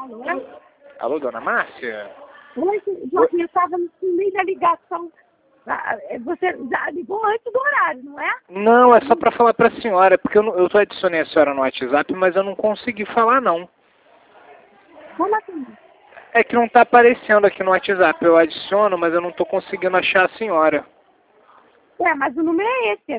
Alô, dona Márcia? Oi, Joaquim, eu estava no meio da ligação. Você já ligou antes do horário, não é? Não, é só para falar para a senhora, porque eu só adicionei a senhora no WhatsApp, mas eu não consegui falar, não. Como assim? É que não está aparecendo aqui no WhatsApp. Eu adiciono, mas eu não estou conseguindo achar a senhora. Mas o número é esse, é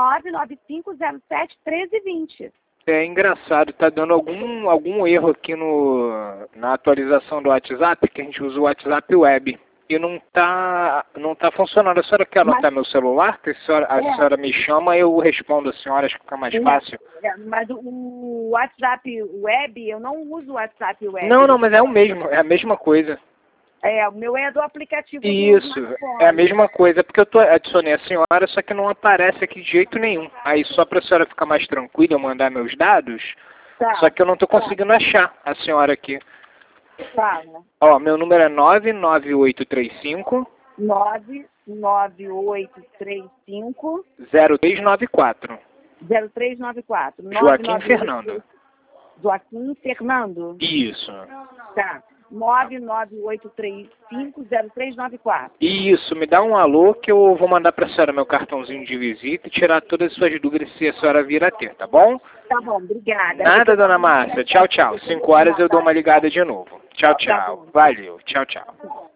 99507-1320. É engraçado, tá dando algum erro aqui na atualização do WhatsApp, que a gente usa o WhatsApp Web. E não tá funcionando. A senhora quer anotar meu celular? Que a senhora me chama e eu respondo a senhora, acho que fica mais fácil. Mas o WhatsApp Web, eu não uso o WhatsApp Web. Não, mas é o mesmo, é a mesma coisa. O meu é do aplicativo Isso, do smartphone. é a mesma coisa, porque adicionei a senhora, só que não aparece aqui de jeito nenhum. Aí só para a senhora ficar mais tranquila, eu mandar meus dados, só que eu não estou conseguiendo achar a senhora aqui. Fala. Ó, meu número é 99835 99835 0394. 0394. Joaquim Fernando. Joaquim Fernando? Isso. Tá. 99835-0394. Isso, me dá um alô que eu vou mandar para a senhora meu cartãozinho de visita e tirar todas as suas dúvidas se a senhora vir a ter, tá bom? Tá bom, obrigada. Nada, dona Márcia. Tchau, tchau. 5 horas eu dou uma ligada de novo. Tchau, tchau. Valeu. Tchau, tchau.